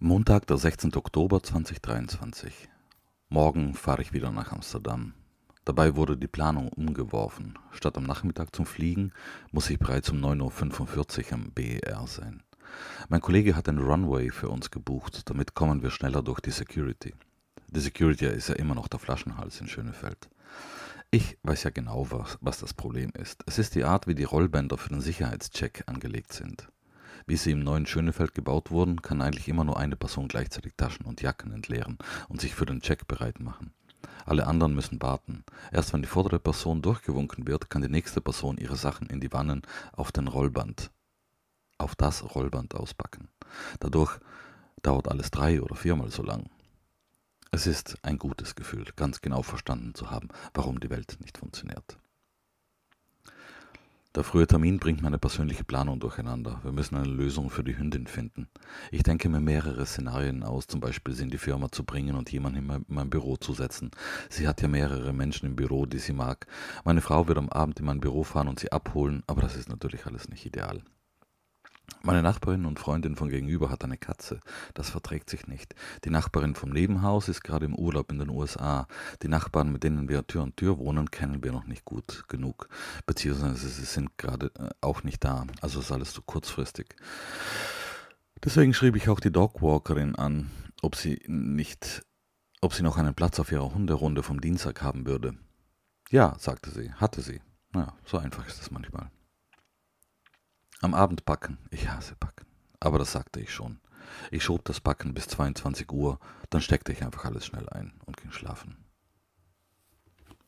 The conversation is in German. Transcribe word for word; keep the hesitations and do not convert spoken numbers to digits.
Montag, der sechzehnte Oktober zweitausenddreiundzwanzig. Morgen fahre ich wieder nach Amsterdam. Dabei wurde die Planung umgeworfen. Statt am Nachmittag zum Fliegen muss ich bereits um neun Uhr fünfundvierzig am B E R sein. Mein Kollege hat einen Runway für uns gebucht, damit kommen wir schneller durch die Security. Die Security ist ja immer noch der Flaschenhals in Schönefeld. Ich weiß ja genau, was, was das Problem ist. Es ist die Art, wie die Rollbänder für den Sicherheitscheck angelegt sind. Wie sie im neuen Schönefeld gebaut wurden, kann eigentlich immer nur eine Person gleichzeitig Taschen und Jacken entleeren und sich für den Check bereit machen. Alle anderen müssen warten. Erst wenn die vordere Person durchgewunken wird, kann die nächste Person ihre Sachen in die Wannen auf den Rollband, auf das Rollband auspacken. Dadurch dauert alles drei oder viermal so lang. Es ist ein gutes Gefühl, ganz genau verstanden zu haben, warum die Welt nicht funktioniert. Der frühe Termin bringt meine persönliche Planung durcheinander. Wir müssen eine Lösung für die Hündin finden. Ich denke mir mehrere Szenarien aus, zum Beispiel sie in die Firma zu bringen und jemanden in mein, mein Büro zu setzen. Sie hat ja mehrere Menschen im Büro, die sie mag. Meine Frau wird am Abend in mein Büro fahren und sie abholen, aber das ist natürlich alles nicht ideal. Meine Nachbarin und Freundin von gegenüber hat eine Katze. Das verträgt sich nicht. Die Nachbarin vom Nebenhaus ist gerade im Urlaub in den U S A. Die Nachbarn, mit denen wir Tür an Tür wohnen, kennen wir noch nicht gut genug. Beziehungsweise sie sind gerade äh, auch nicht da. Also ist alles zu kurzfristig. Deswegen schrieb ich auch die Dogwalkerin an, ob sie nicht, ob sie noch einen Platz auf ihrer Hunderunde vom Dienstag haben würde. Ja, sagte sie, hatte sie. Ja, so einfach ist es manchmal. Am Abend backen. Ich hasse Backen. Aber das sagte ich schon. Ich schob das Backen bis zweiundzwanzig Uhr, dann steckte ich einfach alles schnell ein und ging schlafen.